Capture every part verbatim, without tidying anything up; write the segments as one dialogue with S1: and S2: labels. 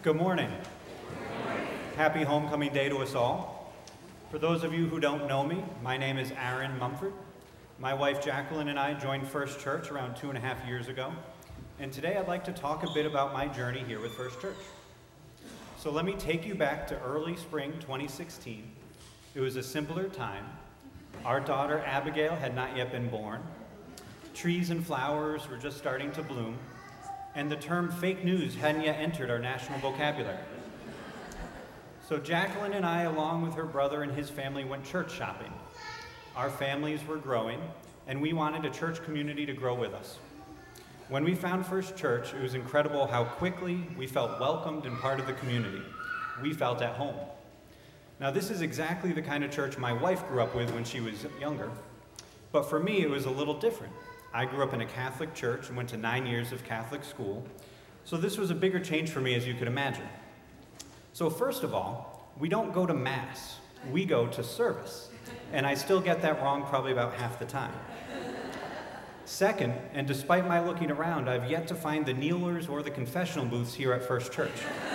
S1: Good morning. Happy homecoming day to us all. For those of you who don't know me, my name is Aaron Mumford. My wife Jacqueline and I joined First Church around two and a half years ago, and today I'd like to talk a bit about my journey here with First Church. So let me take you back to early spring twenty sixteen. It was a simpler time. Our daughter Abigail had not yet been born. Trees and flowers were just starting to bloom, and the term fake news hadn't yet entered our national vocabulary. So Jacqueline and I, along with her brother and his family, went church shopping. Our families were growing, and we wanted a church community to grow with us. When we found First Church, it was incredible how quickly we felt welcomed and part of the community. We felt at home. Now, this is exactly the kind of church my wife grew up with when she was younger, but for me, it was a little different. I grew up in a Catholic church and went to nine years of Catholic school, so this was a bigger change for me, as you could imagine. So first of all, we don't go to Mass, we go to service, and I still get that wrong probably about half the time. Second, and despite my looking around, I've yet to find the kneelers or the confessional booths here at First Church.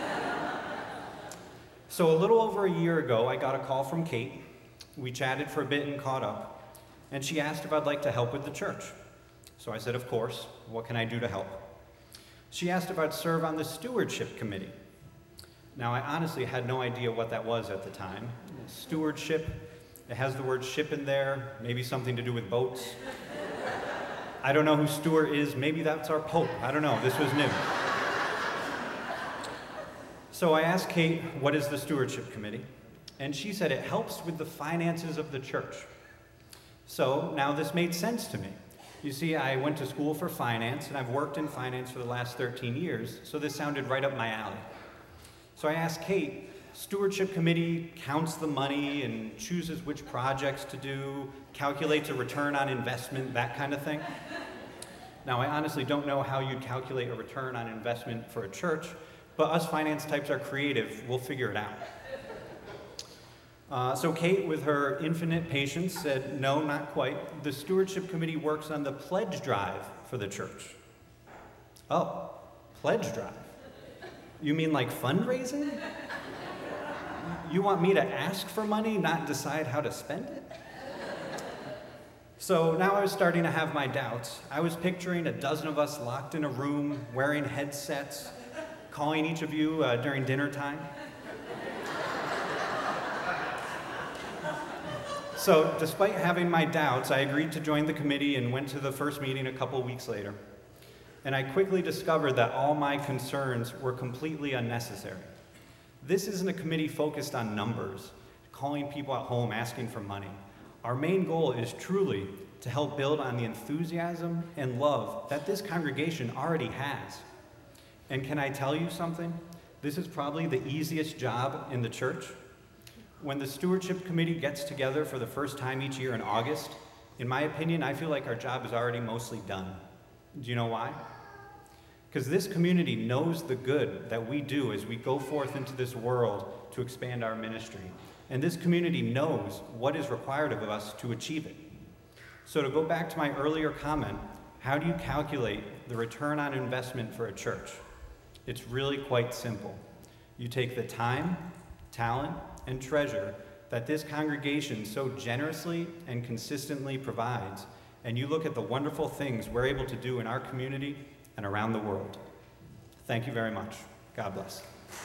S1: So a little over a year ago, I got a call from Kate. We chatted for a bit and caught up, and she asked if I'd like to help with the church. So I said, of course, what can I do to help? She asked if I'd serve on the stewardship committee. Now, I honestly had no idea what that was at the time. Stewardship, it has the word ship in there, maybe something to do with boats. I don't know who Stewart is, maybe that's our Pope. I don't know, this was new. So I asked Kate, what is the stewardship committee? And she said it helps with the finances of the church. So now this made sense to me. You see, I went to school for finance, and I've worked in finance for the last thirteen years, so this sounded right up my alley. So I asked Kate, stewardship committee counts the money and chooses which projects to do, calculates a return on investment, that kind of thing. Now, I honestly don't know how you'd calculate a return on investment for a church, but us finance types are creative, we'll figure it out. Uh, so Kate, with her infinite patience, said, no, not quite. The stewardship committee works on the pledge drive for the church. Oh, pledge drive? You mean like fundraising? You want me to ask for money, not decide how to spend it? So now I was starting to have my doubts. I was picturing a dozen of us locked in a room, wearing headsets, calling each of you uh, during dinner time. So, despite having my doubts, I agreed to join the committee and went to the first meeting a couple weeks later. And I quickly discovered that all my concerns were completely unnecessary. This isn't a committee focused on numbers, calling people at home, asking for money. Our main goal is truly to help build on the enthusiasm and love that this congregation already has. And can I tell you something? This is probably the easiest job in the church. When the stewardship committee gets together for the first time each year in August, in my opinion, I feel like our job is already mostly done. Do you know why? Because this community knows the good that we do as we go forth into this world to expand our ministry. And this community knows what is required of us to achieve it. So to go back to my earlier comment, how do you calculate the return on investment for a church? It's really quite simple. You take the time, talent, and treasure that this congregation so generously and consistently provides, and you look at the wonderful things we're able to do in our community and around the world. Thank you very much. God bless.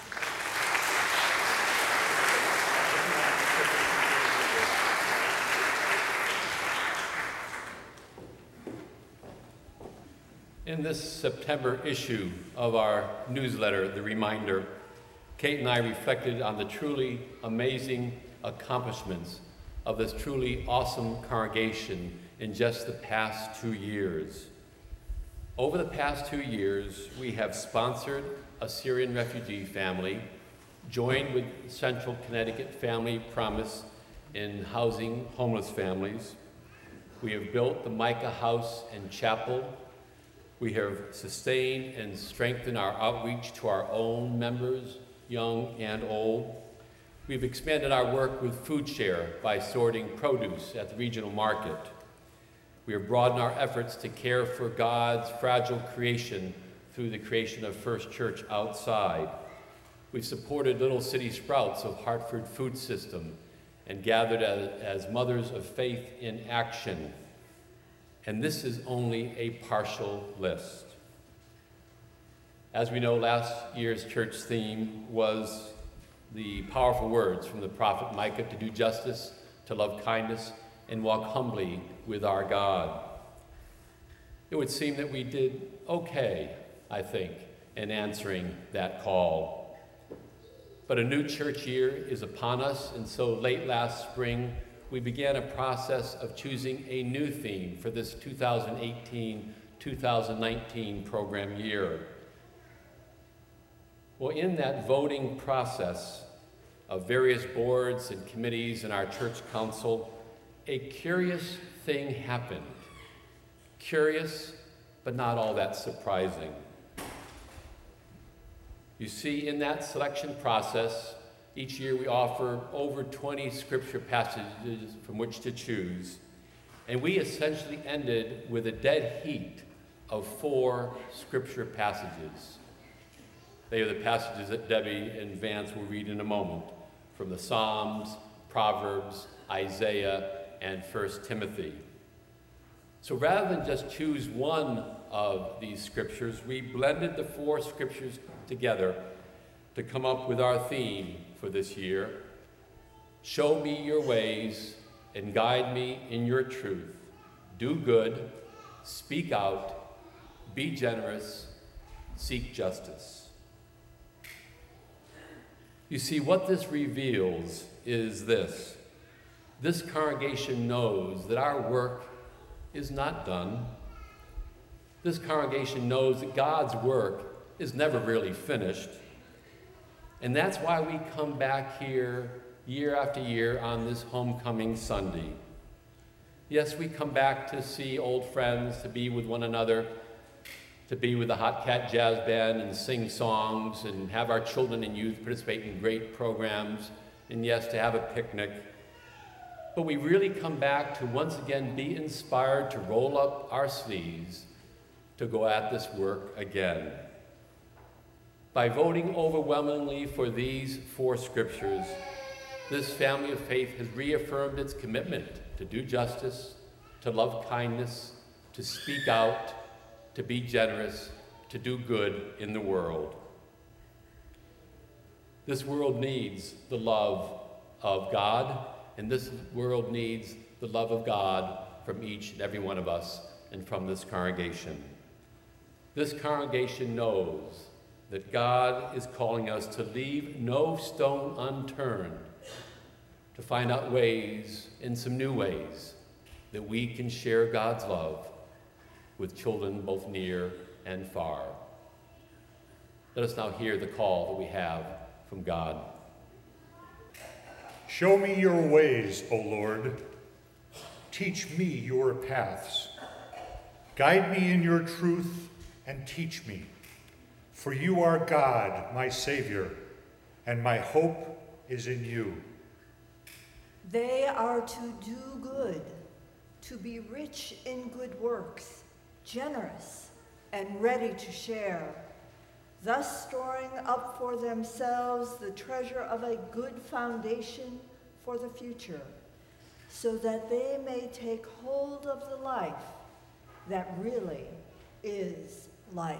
S2: In this September issue of our newsletter, The Reminder, Kate and I reflected on the truly amazing accomplishments of this truly awesome congregation in just the past two years. Over the past two years, we have sponsored a Syrian refugee family, joined with Central Connecticut Family Promise in housing homeless families. We have built the Micah House and Chapel. We have sustained and strengthened our outreach to our own members, young and old. We've expanded our work with Food Share by sorting produce at the regional market. We have broadened our efforts to care for God's fragile creation through the creation of First Church Outside. We've supported Little City Sprouts of Hartford Food System and gathered as, as Mothers of Faith in Action. And this is only a partial list. As we know, last year's church theme was the powerful words from the prophet Micah to do justice, to love kindness, and walk humbly with our God. It would seem that we did okay, I think, in answering that call. But a new church year is upon us, and so late last spring, we began a process of choosing a new theme for this two thousand eighteen two thousand nineteen program year. Well, in that voting process of various boards and committees in our church council, a curious thing happened. Curious, but not all that surprising. You see, in that selection process, each year we offer over twenty scripture passages from which to choose, and we essentially ended with a dead heat of four scripture passages. They are the passages that Debbie and Vance will read in a moment, from the Psalms, Proverbs, Isaiah, and First Timothy. So rather than just choose one of these scriptures, we blended the four scriptures together to come up with our theme for this year. Show me your ways and guide me in your truth. Do good, speak out, be generous, seek justice. You see, what this reveals is this. This congregation knows that our work is not done. This congregation knows that God's work is never really finished. And that's why we come back here year after year on this homecoming Sunday. Yes, we come back to see old friends, to be with one another, to be with the Hot Cat Jazz Band and sing songs and have our children and youth participate in great programs, and yes, to have a picnic. But we really come back to once again be inspired to roll up our sleeves to go at this work again. By voting overwhelmingly for these four scriptures, this family of faith has reaffirmed its commitment to do justice, to love kindness, to speak out, to be generous, to do good in the world. This world needs the love of God, and this world needs the love of God from each and every one of us and from this congregation. This congregation knows that God is calling us to leave no stone unturned, to find out ways, in some new ways, that we can share God's love with children both near and far. Let us now hear the call that we have from God.
S3: Show me your ways, O Lord. Teach me your paths. Guide me in your truth and teach me. For you are God, my Savior, and my hope is in you.
S4: They are to do good, to be rich in good works, generous and ready to share, thus storing up for themselves the treasure of a good foundation for the future, so that they may take hold of the life that really is life.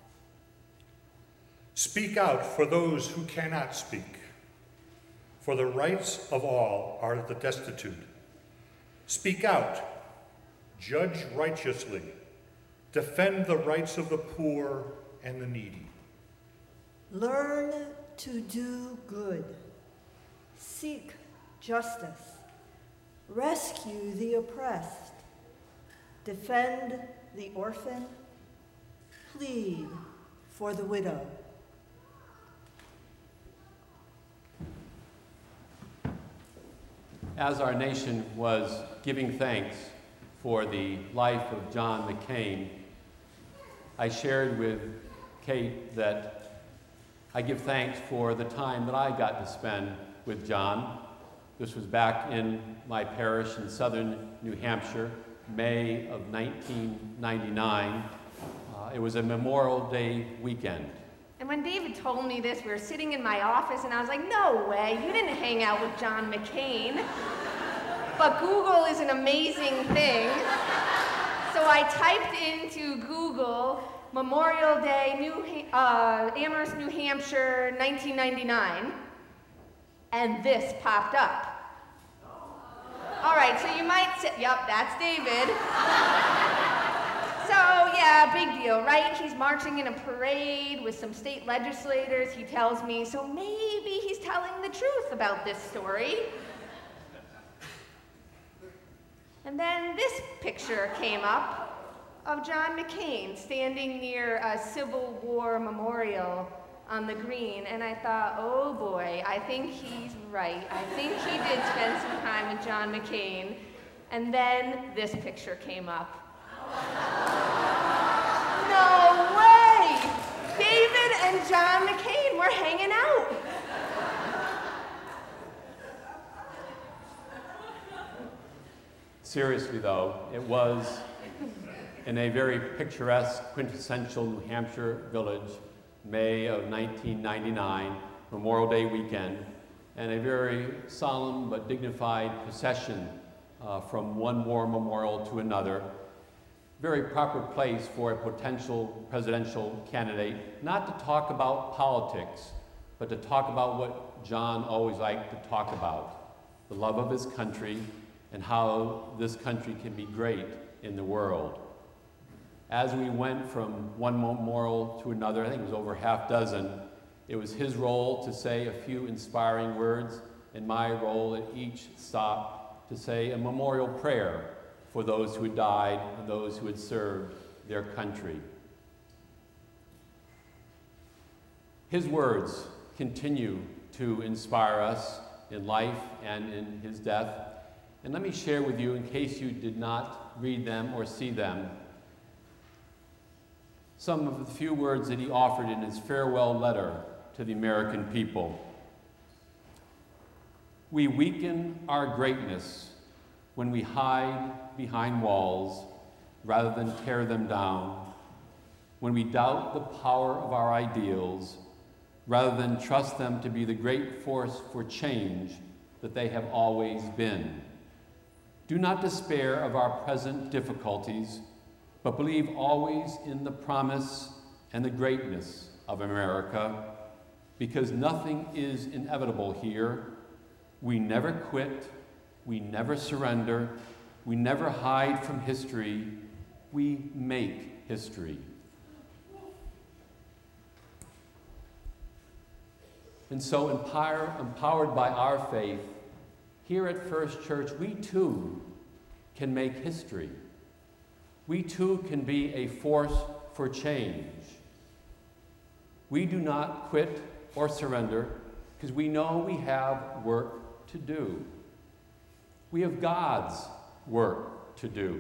S3: Speak out for those who cannot speak, for the rights of all are the destitute. Speak out, judge righteously, defend the rights of the poor and the needy.
S4: Learn to do good, seek justice, rescue the oppressed, defend the orphan, plead for the widow.
S2: As our nation was giving thanks for the life of John McCain, I shared with Kate that I give thanks for the time that I got to spend with John. This was back in my parish in southern New Hampshire, May of nineteen ninety-nine. Uh, it was a Memorial Day weekend.
S5: And when David told me this, we were sitting in my office, and I was like, no way, you didn't hang out with John McCain. But Google is an amazing thing. So I typed into Google, Memorial Day, New, uh, Amherst, New Hampshire, nineteen ninety-nine, and this popped up. All right, so you might say, yep, that's David. So yeah, big deal, right? He's marching in a parade with some state legislators, he tells me, so maybe he's telling the truth about this story. And then this picture came up of John McCain standing near a Civil War memorial on the green, and I thought, oh boy, I think he's right. I think he did spend some time with John McCain. And then this picture came up. No way! David and John McCain were hanging out.
S2: Seriously, though, it was in a very picturesque, quintessential New Hampshire village, May of nineteen ninety-nine, Memorial Day weekend, and a very solemn but dignified procession uh, from one war memorial to another. Very proper place for a potential presidential candidate, not to talk about politics, but to talk about what John always liked to talk about, the love of his country and how this country can be great in the world. As we went from one memorial to another, I think it was over half dozen, it was his role to say a few inspiring words, and my role at each stop to say a memorial prayer for those who had died and those who had served their country. His words continue to inspire us in life and in his death. And let me share with you, in case you did not read them or see them, some of the few words that he offered in his farewell letter to the American people. We weaken our greatness when we hide behind walls rather than tear them down, when we doubt the power of our ideals rather than trust them to be the great force for change that they have always been. Do not despair of our present difficulties, but believe always in the promise and the greatness of America, because nothing is inevitable here. We never quit, we never surrender, we never hide from history, we make history. And so empower, empowered by our faith, here at First Church, we too can make history. We too can be a force for change. We do not quit or surrender because we know we have work to do. We have God's work to do.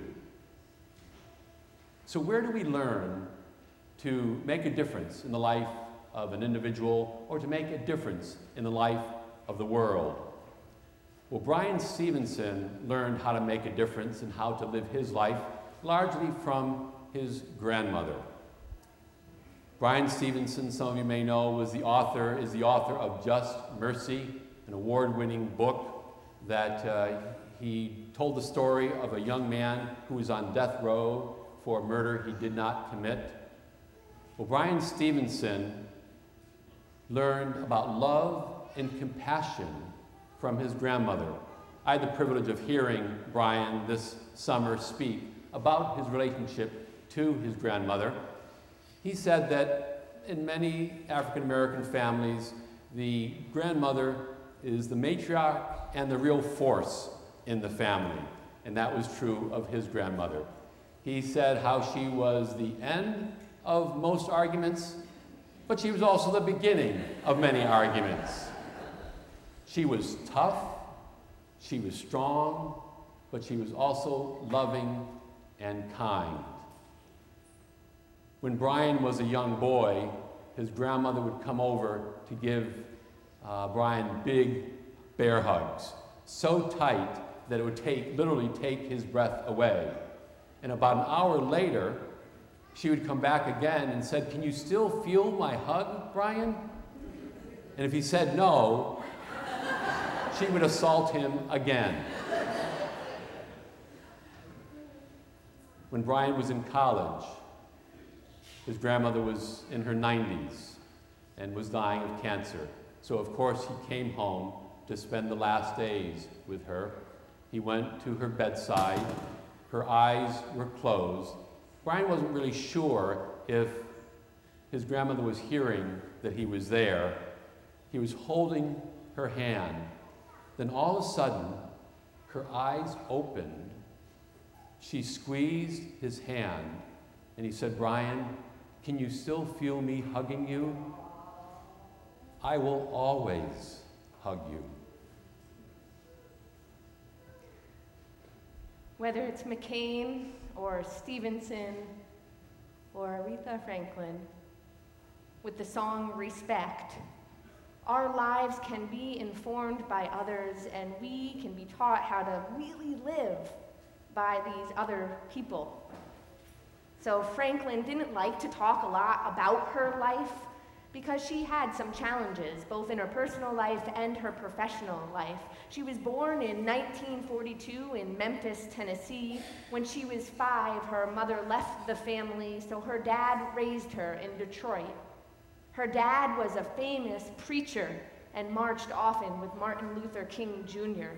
S2: So where do we learn to make a difference in the life of an individual or to make a difference in the life of the world? Well, Bryan Stevenson learned how to make a difference and how to live his life largely from his grandmother. Bryan Stevenson, some of you may know, was the author, is the author of Just Mercy, an award-winning book that uh, he told the story of a young man who was on death row for a murder he did not commit. Well, Bryan Stevenson learned about love and compassion from his grandmother. I had the privilege of hearing Bryan this summer speak about his relationship to his grandmother. He said that in many African American families, the grandmother is the matriarch and the real force in the family, and that was true of his grandmother. He said how she was the end of most arguments, but she was also the beginning of many arguments. She was tough, she was strong, but she was also loving and kind. When Bryan was a young boy, his grandmother would come over to give uh, Bryan big bear hugs, so tight that it would take, literally take his breath away. And about an hour later, she would come back again and said, "Can you still feel my hug, Brian?" And if he said no, she would assault him again. When Brian was in college, his grandmother was in her nineties and was dying of cancer. So of course he came home to spend the last days with her. He went to her bedside. Her eyes were closed. Brian wasn't really sure if his grandmother was hearing that he was there. He was holding her hand. Then all of a sudden, her eyes opened. She squeezed his hand, and he said, "Brian, can you still feel me hugging you? I will always hug you."
S5: Whether it's McCain or Stevenson or Aretha Franklin, with the song Respect, our lives can be informed by others, and we can be taught how to really live by these other people. So Franklin didn't like to talk a lot about her life because she had some challenges, both in her personal life and her professional life. She was born in nineteen forty-two in Memphis, Tennessee. When she was five, her mother left the family, so her dad raised her in Detroit. Her dad was a famous preacher and marched often with Martin Luther King Junior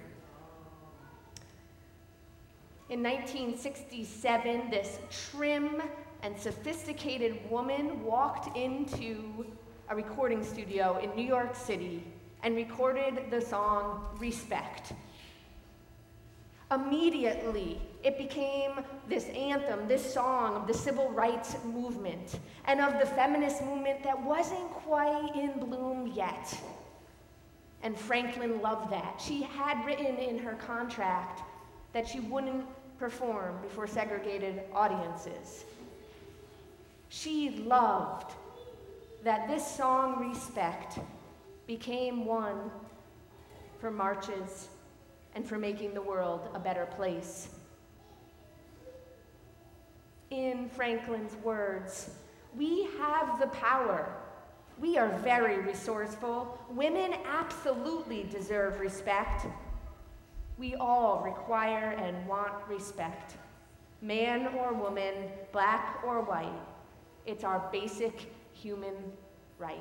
S5: In nineteen sixty-seven, this trim and sophisticated woman walked into a recording studio in New York City and recorded the song Respect. Immediately, it became this anthem, this song of the civil rights movement and of the feminist movement that wasn't quite in bloom yet. And Franklin loved that. She had written in her contract that she wouldn't perform before segregated audiences. She loved that this song, Respect, became one for marches and for making the world a better place. In Franklin's words, we have the power. We are very resourceful. Women absolutely deserve respect. We all require and want respect. Man or woman, black or white, it's our basic human right.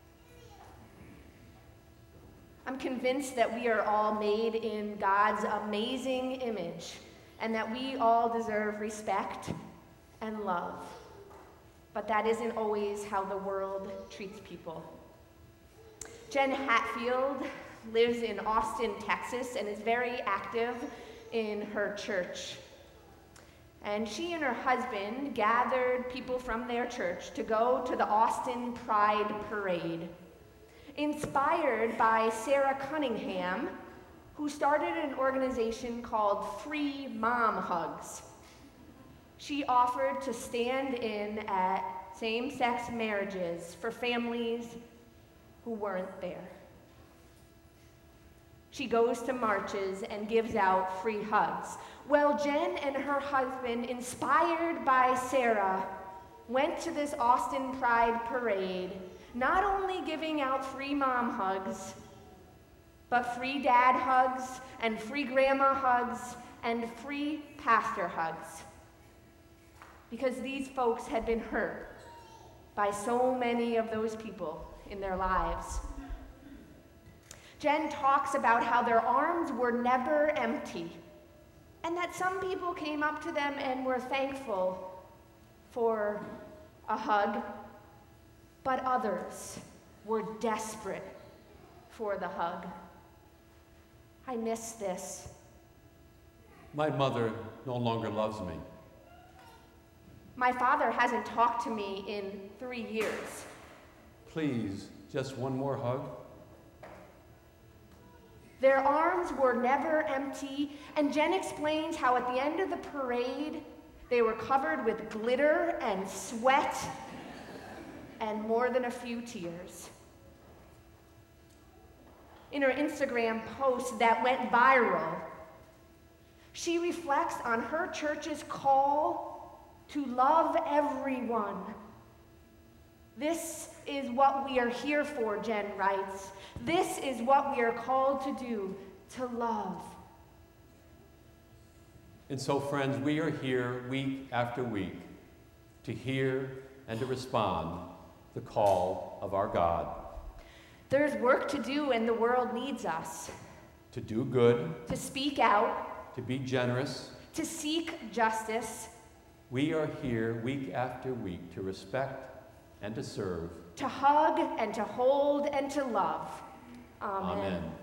S5: I'm convinced that we are all made in God's amazing image and that we all deserve respect and love. But that isn't always how the world treats people. Jen Hatfield lives in Austin, Texas, and is very active in her church. And she and her husband gathered people from their church to go to the Austin Pride Parade, inspired by Sarah Cunningham, who started an organization called Free Mom Hugs. She offered to stand in at same-sex marriages for families who weren't there. She goes to marches and gives out free hugs. Well, Jen and her husband, inspired by Sarah, went to this Austin Pride Parade, not only giving out free mom hugs, but free dad hugs and free grandma hugs and free pastor hugs. Because these folks had been hurt by so many of those people in their lives. Jen talks about how their arms were never empty, and that some people came up to them and were thankful for a hug, but others were desperate for the hug. I miss this.
S2: My mother no longer loves me.
S5: My father hasn't talked to me in three years.
S2: Please, just one more hug.
S5: Their arms were never empty, and Jen explains how at the end of the parade, they were covered with glitter and sweat and more than a few tears. In her Instagram post that went viral, she reflects on her church's call to love everyone. This is what we are here for, Jen writes. This is what we are called to do, to love.
S2: And so, friends, we are here week after week to hear and to respond the call of our God.
S5: There's work to do and the world needs us.
S2: To do good,
S5: To speak out,
S2: to be generous.
S5: to seek justice,
S2: We are here week after week to respect and to serve.
S5: to hug and to hold and to love. Amen.
S2: Amen.